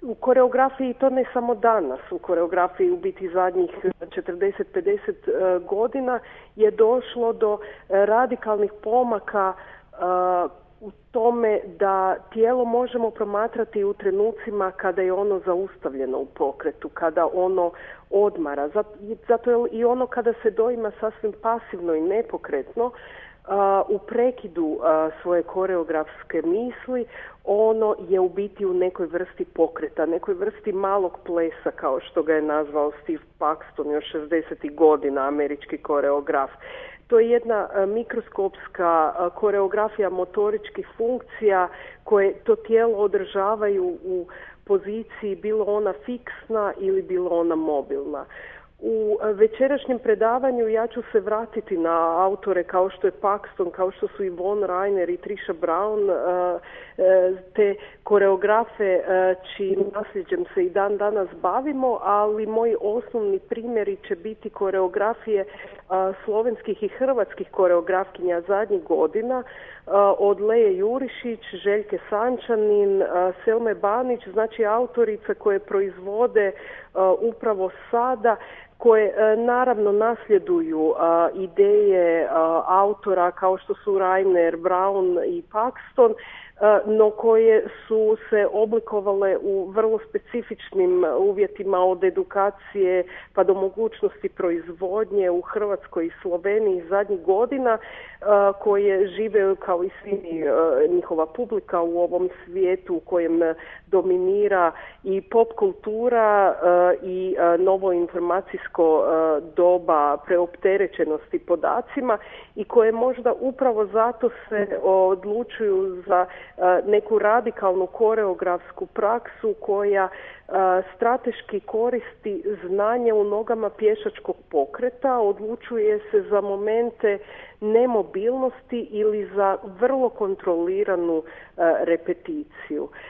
U koreografiji, to ne samo danas, u koreografiji u biti zadnjih 40-50 godina je došlo do radikalnih pomaka u tome da tijelo možemo promatrati u trenucima kada je ono zaustavljeno u pokretu, kada ono odmara. Zato je i ono kada se doima sasvim pasivno i nepokretno, u prekidu svoje koreografske misli, ono je u biti u nekoj vrsti pokreta, nekoj vrsti malog plesa, kao što ga je nazvao Steve Paxton još 60. godina, američki koreograf. To je jedna mikroskopska koreografija motoričkih funkcija koje to tijelo održavaju u poziciji, bilo ona fiksna ili bilo ona mobilna. U večerašnjem predavanju ja ću se vratiti na autore kao što je Paxton, kao što su Yvonne Rainer i Trisha Brown, te koreografe čijim nasljeđem se i dan danas bavimo, ali moji osnovni primjeri će biti koreografije slovenskih i hrvatskih koreografkinja zadnjih godina, od Leje Jurišić, Željke Sančanin, Selme Banić, znači autorice koje proizvode upravo sada, koje naravno nasljeduju ideje autora kao što su Rainer, Brown i Paxton, no koje su se oblikovale u vrlo specifičnim uvjetima, od edukacije pa do mogućnosti proizvodnje u Hrvatskoj i Sloveniji zadnjih godina, koje žive kao i svi njihova publika u ovom svijetu u kojem dominira i pop kultura i novo informacijsko doba preopterećenosti podacima, i koje možda upravo zato se odlučuju za neku radikalnu koreografsku praksu koja strateški koristi znanje u nogama pješačkog pokreta, odlučuje se za momente nemobilnosti ili za vrlo kontroliranu repeticiju.